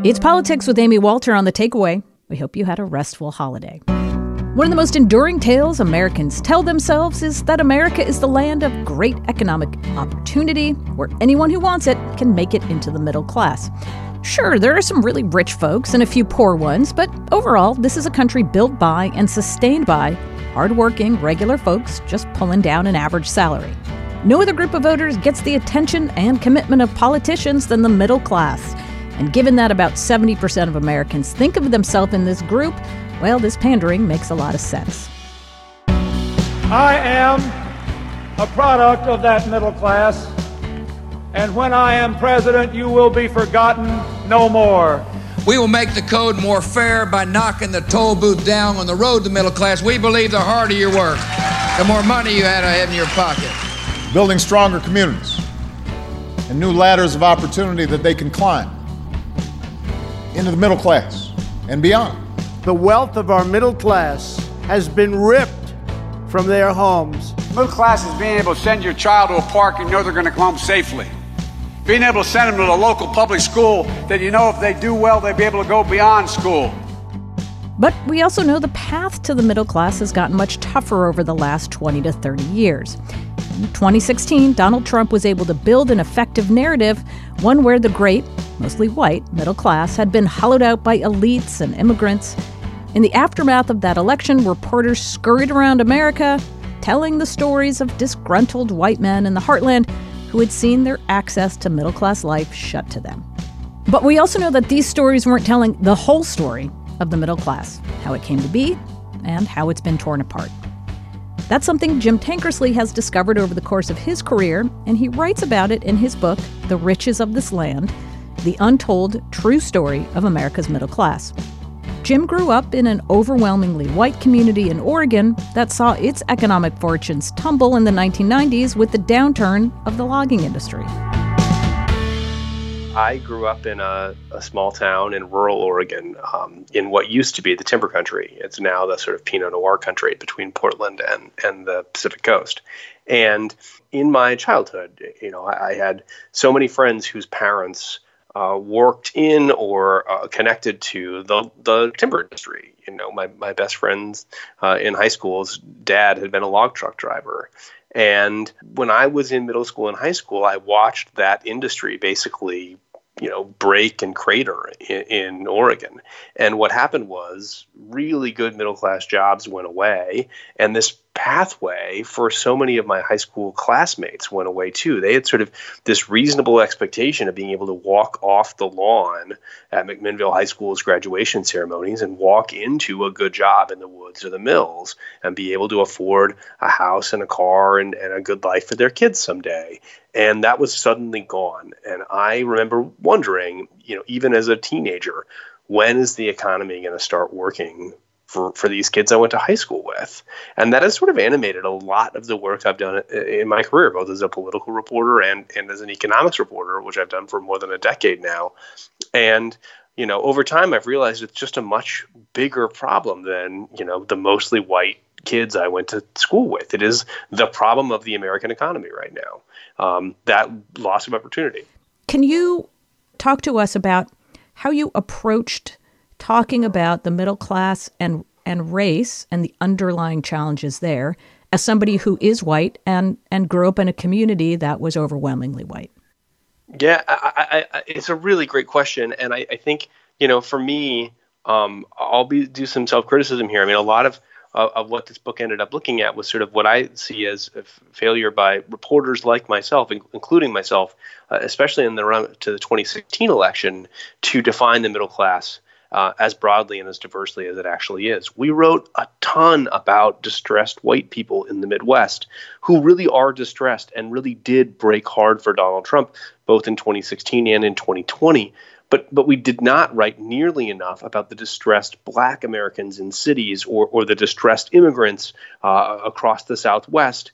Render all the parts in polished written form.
It's Politics with Amy Walter on The Takeaway. We hope you had a restful holiday. One of the most enduring tales Americans tell themselves is that America is the land of great economic opportunity, where anyone who wants it can make it into the middle class. Sure, there are some really rich folks and a few poor ones, but overall, this is a country built by and sustained by hardworking, regular folks just pulling down an average salary. No other group of voters gets the attention and commitment of politicians than the middle class. And given that about 70% of Americans think of themselves in this group, well, this pandering makes a lot of sense. I am a product of that middle class, and when I am president, you will be forgotten no more. We will make the code more fair by knocking the toll booth down on the road to middle class. We believe the harder you work, the more money you had in your pocket. Building stronger communities and new ladders of opportunity that they can climb into the middle class and beyond. The wealth of our middle class has been ripped from their homes. Middle class is being able to send your child to a park and know they're going to come home safely. Being able to send them to the local public school that you know if they do well, they'll be able to go beyond school. But we also know the path to the middle class has gotten much tougher over the last 20 to 30 years. In 2016, Donald Trump was able to build an effective narrative, one where the great, mostly white, middle class had been hollowed out by elites and immigrants. In the aftermath of that election, reporters scurried around America, telling the stories of disgruntled white men in the heartland who had seen their access to middle-class life shut to them. But we also know that these stories weren't telling the whole story of the middle class, how it came to be, and how it's been torn apart. That's something Jim Tankersley has discovered over the course of his career, and he writes about it in his book, The Riches of This Land, The Untold True Story of America's Middle Class. Jim grew up in an overwhelmingly white community in Oregon that saw its economic fortunes tumble in the 1990s with the downturn of the logging industry. I grew up in a small town in rural Oregon, in what used to be the timber country. It's now the sort of Pinot Noir country between Portland and the Pacific Coast. And in my childhood, I had so many friends whose parents worked in or connected to the timber industry. My best friends in high school's dad had been a log truck driver. And when I was in middle school and high school, I watched that industry basically, break and crater in Oregon. And what happened was really good middle class jobs went away. And this pathway for so many of my high school classmates went away too. They had sort of this reasonable expectation of being able to walk off the lawn at McMinnville High School's graduation ceremonies and walk into a good job in the woods or the mills and be able to afford a house and a car and a good life for their kids someday. And that was suddenly gone. And I remember wondering, even as a teenager, when is the economy going to start working for these kids I went to high school with? And that has sort of animated a lot of the work I've done in my career, both as a political reporter and as an economics reporter, which I've done for more than a decade now. And, over time, I've realized it's just a much bigger problem than, the mostly white kids I went to school with. It is the problem of the American economy right now, that loss of opportunity. Can you talk to us about how you approached talking about the middle class and race and the underlying challenges there as somebody who is white and grew up in a community that was overwhelmingly white? Yeah, it's a really great question. And I think, for me, I'll do some self-criticism here. I mean, a lot of what this book ended up looking at was sort of what I see as a failure by reporters like myself, including myself, especially in the run to the 2016 election, to define the middle class as broadly and as diversely as it actually is. We wrote a ton about distressed white people in the Midwest who really are distressed and really did break hard for Donald Trump, both in 2016 and in 2020. But we did not write nearly enough about the distressed Black Americans in cities or the distressed immigrants across the Southwest.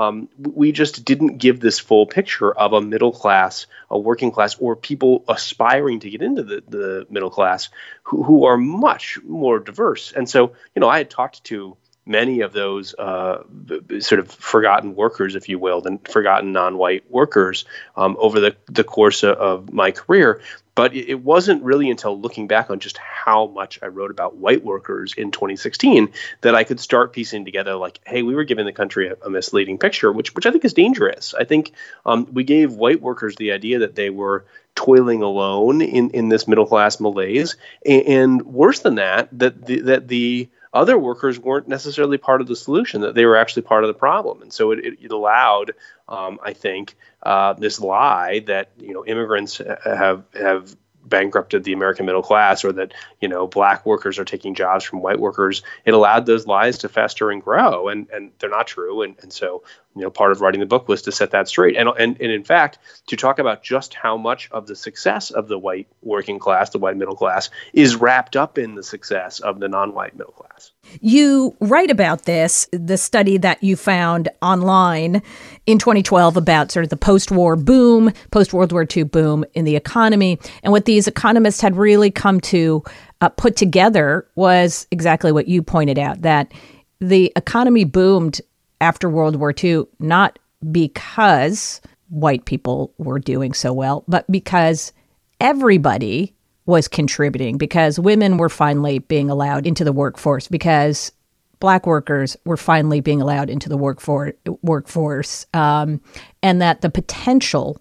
We just didn't give this full picture of a middle class, a working class, or people aspiring to get into the middle class who are much more diverse. And so, I had talked to many of those sort of forgotten workers, if you will, and forgotten non-white workers over the course of my career. But it wasn't really until looking back on just how much I wrote about white workers in 2016 that I could start piecing together, like, hey, we were giving the country a misleading picture, which I think is dangerous. I think we gave white workers the idea that they were toiling alone in this middle class malaise, and worse than that, that the other workers weren't necessarily part of the solution, that they were actually part of the problem. And so it allowed, I think, this lie that, immigrants have bankrupted the American middle class, or that, black workers are taking jobs from white workers. It allowed those lies to fester and grow, and they're not true. And so, part of writing the book was to set that straight. And in fact, to talk about just how much of the success of the white working class, the white middle class, is wrapped up in the success of the non-white middle class. You write about this, the study that you found online in 2012 about sort of the post-war boom, post-World War II boom in the economy. And what these economists had really come to put together was exactly what you pointed out, that the economy boomed after World War II, not because white people were doing so well, but because everybody was contributing, because women were finally being allowed into the workforce, because black workers were finally being allowed into the workforce, and that the potential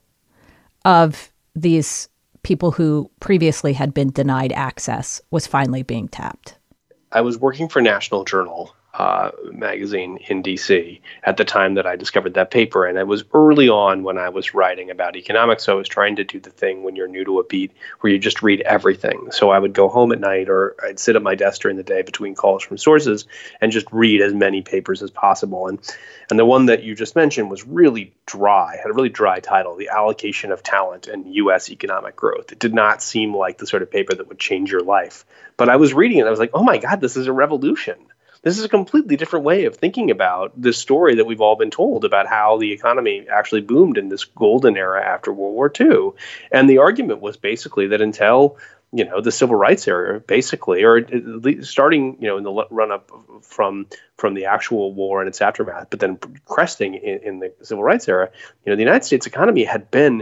of these people who previously had been denied access was finally being tapped. I was working for National Journal magazine in DC at the time that I discovered that paper. And it was early on when I was writing about economics. So I was trying to do the thing when you're new to a beat where you just read everything. So I would go home at night, or I'd sit at my desk during the day between calls from sources and just read as many papers as possible. And the one that you just mentioned was really dry, had a really dry title, The Allocation of Talent and U.S. Economic Growth. It did not seem like the sort of paper that would change your life. But I was reading it, I was like, oh my God, this is a revolution. This is a completely different way of thinking about this story that we've all been told about how the economy actually boomed in this golden era after World War II. And the argument was basically that until, the civil rights era, basically, or at least starting, in the run up from the actual war and its aftermath, but then cresting in the civil rights era, the United States economy had been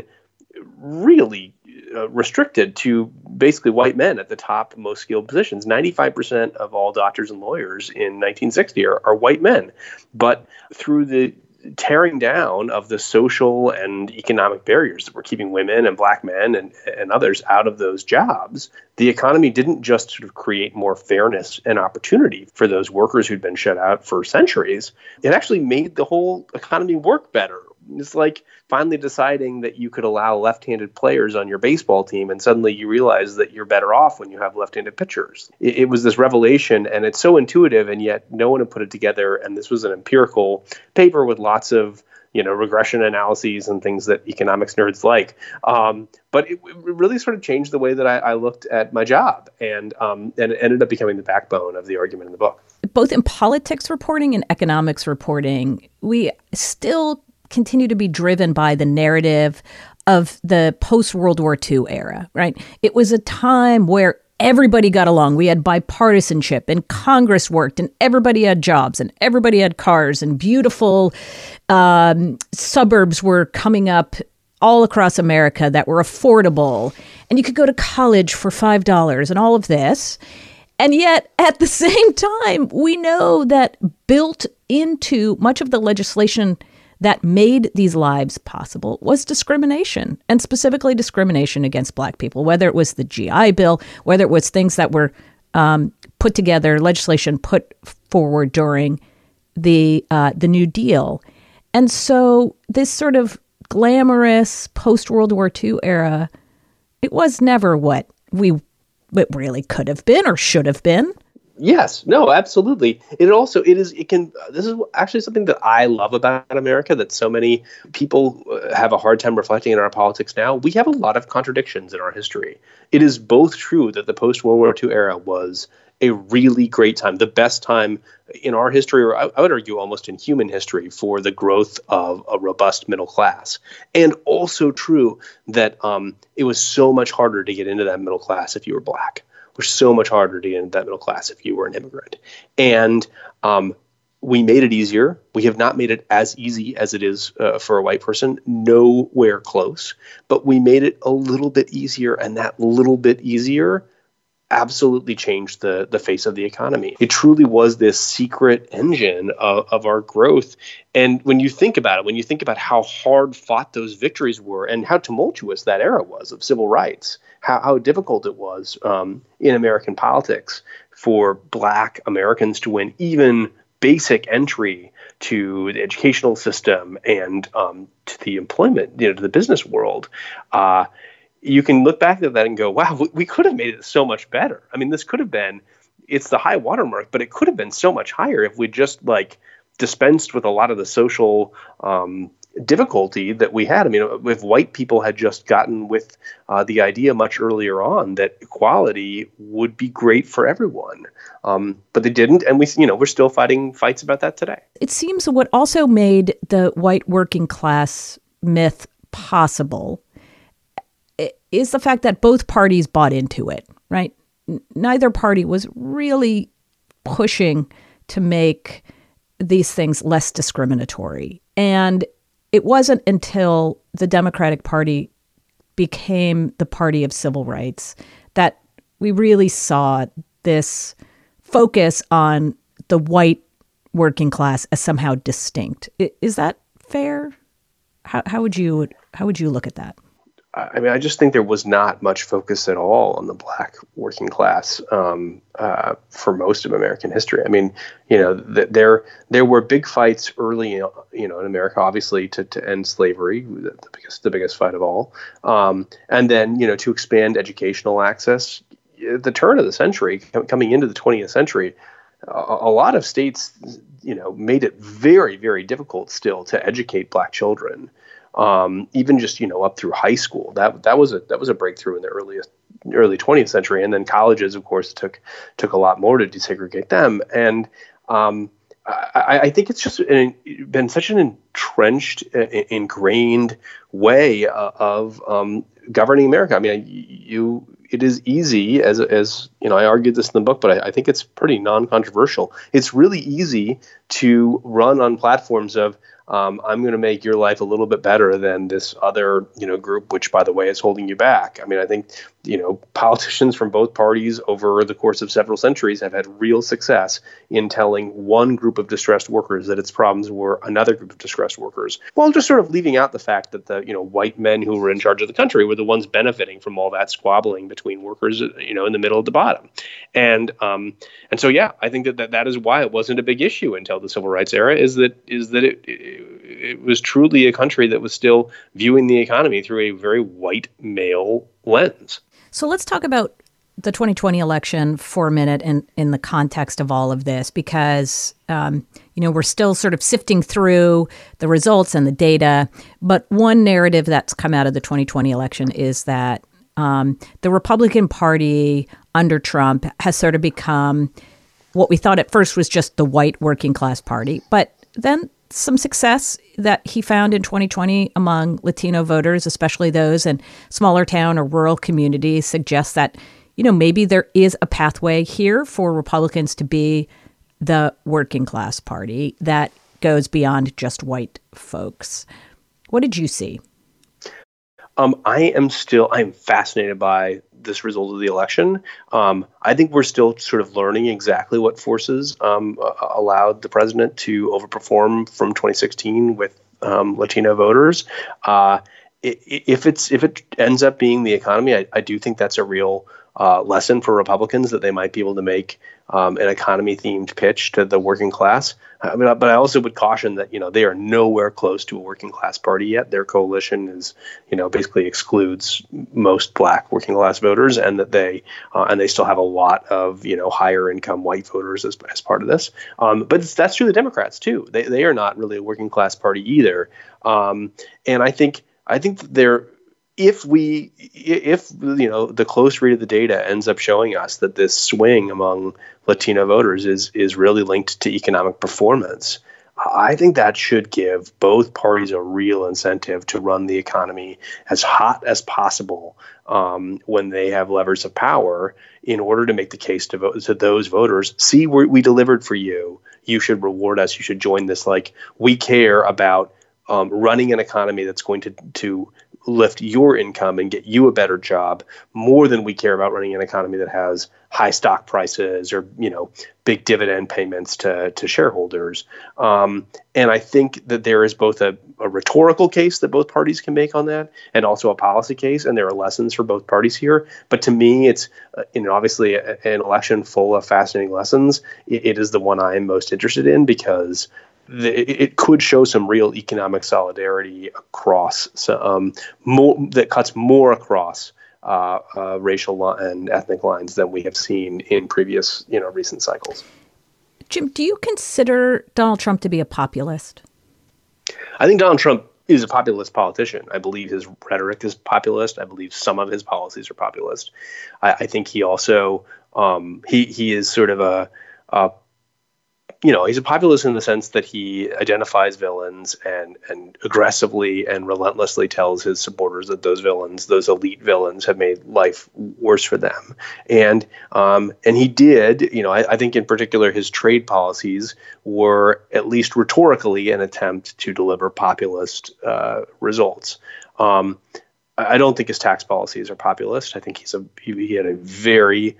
really restricted to basically white men at the top most skilled positions. 95% of all doctors and lawyers in 1960 are white men. But through the tearing down of the social and economic barriers that were keeping women and black men and others out of those jobs, the economy didn't just sort of create more fairness and opportunity for those workers who'd been shut out for centuries. It actually made the whole economy work better. It's like finally deciding that you could allow left-handed players on your baseball team, and suddenly you realize that you're better off when you have left-handed pitchers. It was this revelation, and it's so intuitive, and yet no one had put it together. And this was an empirical paper with lots of regression analyses and things that economics nerds like. But it really sort of changed the way that I looked at my job, and it ended up becoming the backbone of the argument in the book. Both in politics reporting and economics reporting, we still continue to be driven by the narrative of the post-World War II era, right? It was a time where everybody got along. We had bipartisanship, and Congress worked, and everybody had jobs, and everybody had cars, and beautiful suburbs were coming up all across America that were affordable. And you could go to college for $5 and all of this. And yet, at the same time, we know that built into much of the legislation that made these lives possible was discrimination, and specifically discrimination against black people, whether it was the GI Bill, whether it was things that were put together, legislation put forward during the New Deal. And so this sort of glamorous post-World War II era, it was never what it really could have been or should have been. Yes, no, absolutely. This is actually something that I love about America, that so many people have a hard time reflecting in our politics now. We have a lot of contradictions in our history. It is both true that the post-World War II era was a really great time, the best time in our history, or I would argue almost in human history, for the growth of a robust middle class. And also true that it was so much harder to get into that middle class if you were black. Was so much harder to get into that middle class if you were an immigrant. And we made it easier. We have not made it as easy as it is for a white person, nowhere close. But we made it a little bit easier, and that little bit easier absolutely changed the face of the economy. It truly was this secret engine of our growth. And when you think about it, when you think about how hard fought those victories were and how tumultuous that era was of civil rights, how difficult it was in American politics for Black Americans to win even basic entry to the educational system and to the employment, to the business world, you can look back at that and go, wow, we could have made it so much better. I mean, this could have been, it's the high watermark, but it could have been so much higher if we just dispensed with a lot of the social difficulty that we had. I mean, if white people had just gotten with the idea much earlier on that equality would be great for everyone, but they didn't, and we're still fighting fights about that today. It seems what also made the white working class myth possible is the fact that both parties bought into it, right? Neither party was really pushing to make these things less discriminatory. And it wasn't until the Democratic Party became the party of civil rights that we really saw this focus on the white working class as somehow distinct. Is that fair? How would you look at that? I mean, I just think there was not much focus at all on the Black working class for most of American history. I mean, there were big fights early, in America, obviously, to end slavery, the biggest fight of all, and then to expand educational access. At the turn of the century, coming into the 20th century, a lot of states, made it very, very difficult still to educate Black children. Even just up through high school, that was a breakthrough in the early 20th century, and then colleges, of course, took a lot more to desegregate them. And I think it's just been such an entrenched, ingrained way of governing America. I mean, it is easy, as I argued this in the book, but I think it's pretty non-controversial. It's really easy to run on platforms of I'm going to make your life a little bit better than this other, group, which, by the way, is holding you back. I mean, I think, politicians from both parties over the course of several centuries have had real success in telling one group of distressed workers that its problems were another group of distressed workers, while just sort of leaving out the fact that the, white men who were in charge of the country were the ones benefiting from all that squabbling between workers, in the middle at the bottom. And so, yeah, I think that is why it wasn't a big issue until the civil rights era, is that it was truly a country that was still viewing the economy through a very white male lens. So let's talk about the 2020 election for a minute in the context of all of this, because, we're still sort of sifting through the results and the data. But one narrative that's come out of the 2020 election is that the Republican Party under Trump has sort of become what we thought at first was just the white working class party, but then some success that he found in 2020 among Latino voters, especially those in smaller town or rural communities, suggests that, maybe there is a pathway here for Republicans to be the working class party that goes beyond just white folks. What did you see? I'm fascinated by this result of the election. I think we're still sort of learning exactly what forces allowed the president to overperform from 2016 with Latino voters. If it ends up being the economy, I do think that's a real lesson for Republicans, that they might be able to make an economy-themed pitch to the working class. I mean, but I also would caution that they are nowhere close to a working class party yet. Their coalition is basically excludes most Black working class voters, and that they still have a lot of higher income white voters as part of this. But that's true of the Democrats too. They are not really a working class party either. And I think they're. If the close read of the data ends up showing us that this swing among Latino voters is really linked to economic performance, I think that should give both parties a real incentive to run the economy as hot as possible when they have levers of power in order to make the case to those voters. See, we delivered for you. You should reward us. You should join this. Like, we care about running an economy that's going to lift your income and get you a better job more than we care about running an economy that has high stock prices or, big dividend payments to shareholders. And I think that there is both a rhetorical case that both parties can make on that and also a policy case. And there are lessons for both parties here. But to me, it's, obviously an election full of fascinating lessons. It is the one I am most interested in because it could show some real economic solidarity across that cuts more across racial and ethnic lines than we have seen in previous, recent cycles. Jim, do you consider Donald Trump to be a populist? I think Donald Trump is a populist politician. I believe his rhetoric is populist. I believe some of his policies are populist. I think he also he is sort of a he's a populist in the sense that he identifies villains and aggressively and relentlessly tells his supporters that those elite villains, have made life worse for them. And he did, I think in particular his trade policies were at least rhetorically an attempt to deliver populist results. I don't think his tax policies are populist. I think he had a very,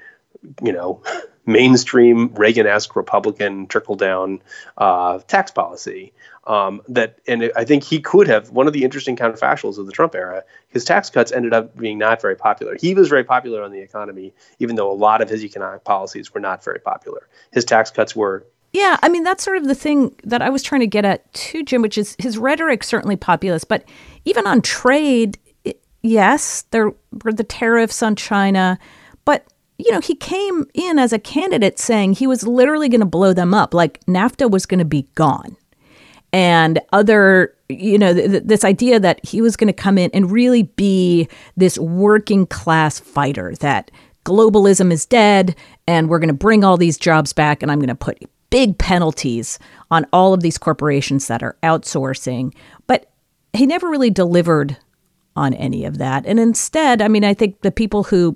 mainstream Reagan-esque Republican trickle-down tax policy and I think he could have. One of the interesting counterfactuals of the Trump era, his tax cuts ended up being not very popular. He was very popular on the economy, even though a lot of his economic policies were not very popular. His tax cuts were. Yeah, I mean, that's sort of the thing that I was trying to get at too, Jim, which is his rhetoric certainly populist, but even on trade, yes, there were the tariffs on China, but he came in as a candidate saying he was literally going to blow them up, like NAFTA was going to be gone. And other, this idea that he was going to come in and really be this working class fighter, that globalism is dead and we're going to bring all these jobs back and I'm going to put big penalties on all of these corporations that are outsourcing. But he never really delivered on any of that. And instead, I think the people who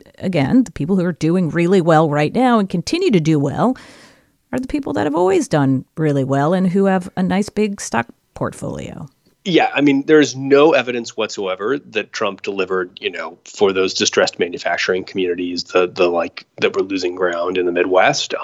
are doing really well right now and continue to do well are the people that have always done really well and who have a nice big stock portfolio. Yeah, there's no evidence whatsoever that Trump delivered, for those distressed manufacturing communities, that were losing ground in the Midwest,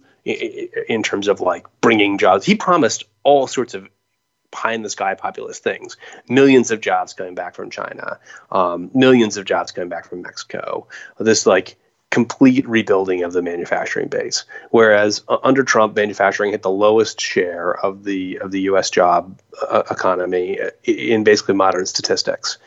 in terms of bringing jobs. He promised all sorts of pie-in-the-sky populist things. Millions of jobs coming back from China, millions of jobs coming back from Mexico. This complete rebuilding of the manufacturing base. Whereas under Trump, manufacturing hit the lowest share of the U.S. job economy in basically modern statistics.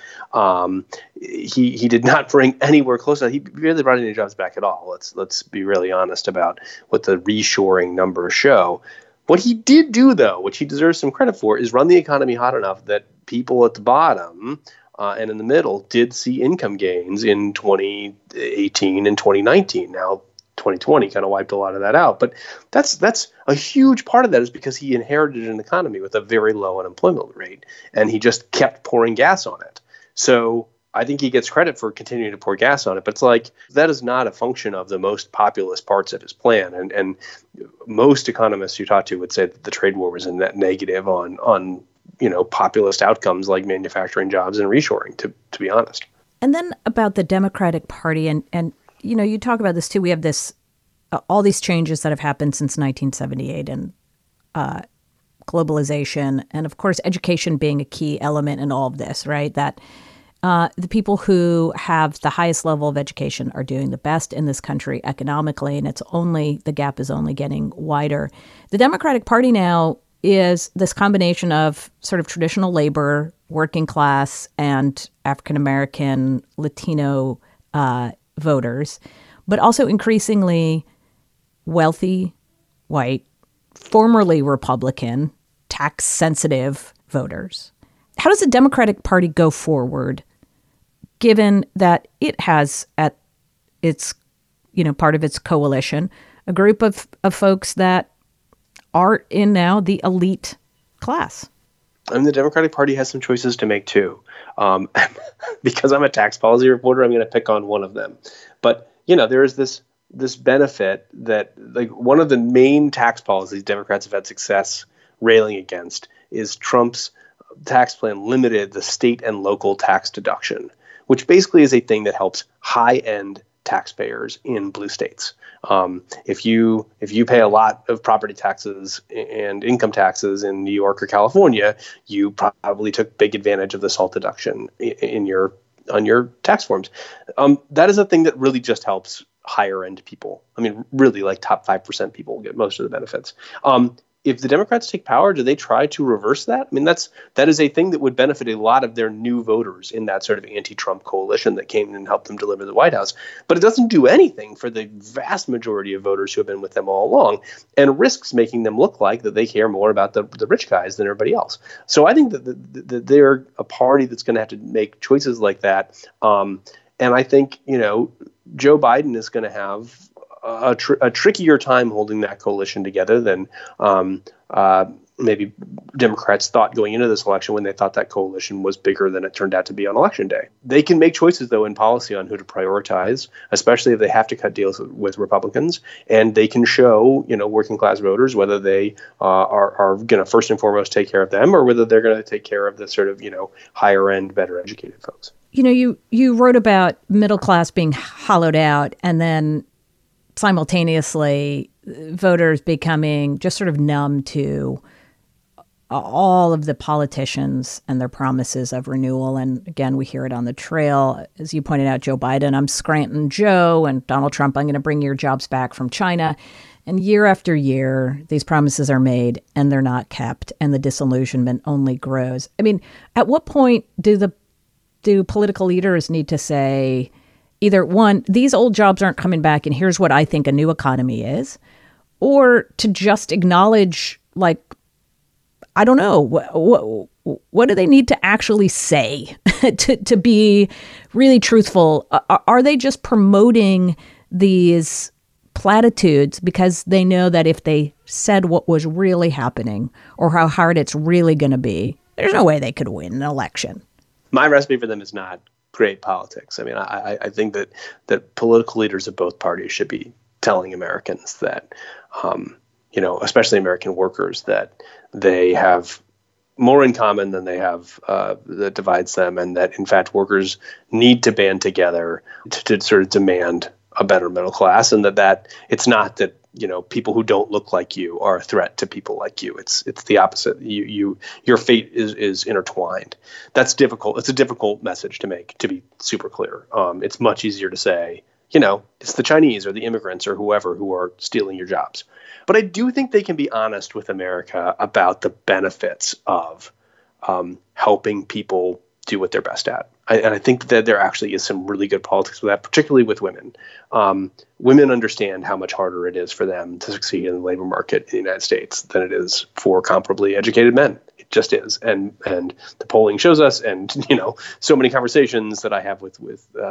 He did not bring anywhere close to. He barely brought any jobs back at all. Let's be really honest about what the reshoring numbers show. What he did do, though, which he deserves some credit for, is run the economy hot enough that people at the bottom and in the middle did see income gains in 2018 and 2019. Now, 2020 kind of wiped a lot of that out. But that's a huge part of that is because he inherited an economy with a very low unemployment rate, and he just kept pouring gas on it. So I think he gets credit for continuing to pour gas on it, but it's that is not a function of the most populist parts of his plan. And most economists you talk to would say that the trade war was a net negative on populist outcomes like manufacturing jobs and reshoring, to be honest. And then about the Democratic Party, and you talk about this too. We have this all these changes that have happened since 1978 and globalization, and of course education being a key element in all of this, right? That the people who have the highest level of education are doing the best in this country economically, and the gap is only getting wider. The Democratic Party now is this combination of sort of traditional labor, working class, and African-American, Latino voters, but also increasingly wealthy, white, formerly Republican, tax-sensitive voters. How does the Democratic Party go forward, given that it has at its, part of its coalition, a group of folks that are in now the elite class. I mean, the Democratic Party has some choices to make, too. Because I'm a tax policy reporter, I'm going to pick on one of them. But, there is this benefit that, like, one of the main tax policies Democrats have had success railing against is Trump's tax plan limited the state and local tax deduction, which basically is a thing that helps high-end taxpayers in blue states. If you pay a lot of property taxes and income taxes in New York or California, you probably took big advantage of the SALT deduction on your tax forms. That is a thing that really just helps higher end people. I mean, really, like top 5% people get most of the benefits. If the Democrats take power, do they try to reverse that? I mean, that is a thing that would benefit a lot of their new voters in that sort of anti-Trump coalition that came in and helped them deliver the White House. But it doesn't do anything for the vast majority of voters who have been with them all along, and risks making them look like that they care more about the rich guys than everybody else. So I think that they're a party that's going to have to make choices like that. And I think, Joe Biden is going to have a trickier time holding that coalition together than maybe Democrats thought going into this election when they thought that coalition was bigger than it turned out to be on Election Day. They can make choices, though, in policy on who to prioritize, especially if they have to cut deals with Republicans. And they can show, working class voters whether they are going to first and foremost take care of them or whether they're going to take care of the sort of, higher end, better educated folks. You wrote about middle class being hollowed out and then simultaneously voters becoming just sort of numb to all of the politicians and their promises of renewal. And again, we hear it on the trail. As you pointed out, Joe Biden, I'm Scranton Joe, and Donald Trump, I'm going to bring your jobs back from China. And year after year, these promises are made and they're not kept, and the disillusionment only grows. I mean, at what point do political leaders need to say, either one, these old jobs aren't coming back and here's what I think a new economy is, or to just acknowledge, like, I don't know, what do they need to actually say to be really truthful? Are they just promoting these platitudes because they know that if they said what was really happening or how hard it's really going to be, there's no way they could win an election? My recipe for them is not great politics. I mean, I think that political leaders of both parties should be telling Americans that, especially American workers, that they have more in common than they have that divides them, and that, in fact, workers need to band together to sort of demand a better middle class, and that it's not that people who don't look like you are a threat to people like you. It's the opposite. Your fate is intertwined. That's difficult. It's a difficult message to make, to be super clear. It's much easier to say, it's the Chinese or the immigrants or whoever who are stealing your jobs. But I do think they can be honest with America about the benefits of helping people do what they're best at. And I think that there actually is some really good politics with that, particularly with women. Women understand how much harder it is for them to succeed in the labor market in the United States than it is for comparably educated men. It just is. And the polling shows us, and, so many conversations that I have with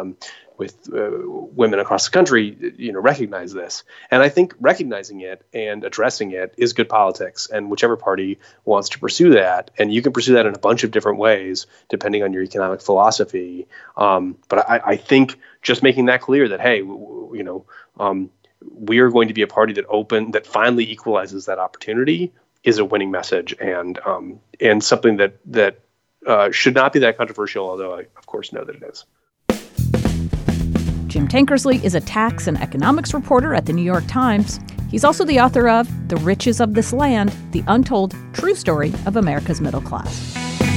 women across the country, recognize this. And I think recognizing it and addressing it is good politics. And whichever party wants to pursue that, and you can pursue that in a bunch of different ways, depending on your economic philosophy. But I think just making that clear that, hey, we are going to be a party that finally equalizes that opportunity is a winning message, and something that should not be that controversial, although I, of course, know that it is. Jim Tankersley is a tax and economics reporter at the New York Times. He's also the author of The Riches of This Land, The Untold True Story of America's Middle Class.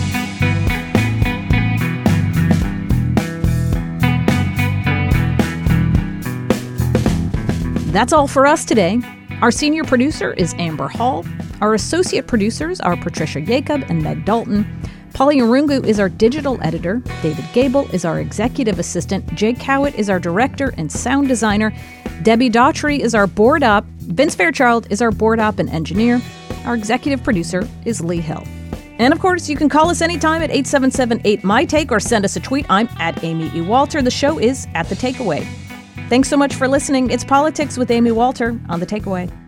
That's all for us today. Our senior producer is Amber Hall. Our associate producers are Patricia Jacob and Meg Dalton. Polly Arungu is our digital editor. David Gable is our executive assistant. Jake Cowett is our director and sound designer. Debbie Daughtry is our board op. Vince Fairchild is our board op and engineer. Our executive producer is Lee Hill. And of course, you can call us anytime at 877-8MY-TAKE or send us a tweet. I'm at Amy E. Walter. The show is at The Takeaway. Thanks so much for listening. It's Politics with Amy Walter on The Takeaway.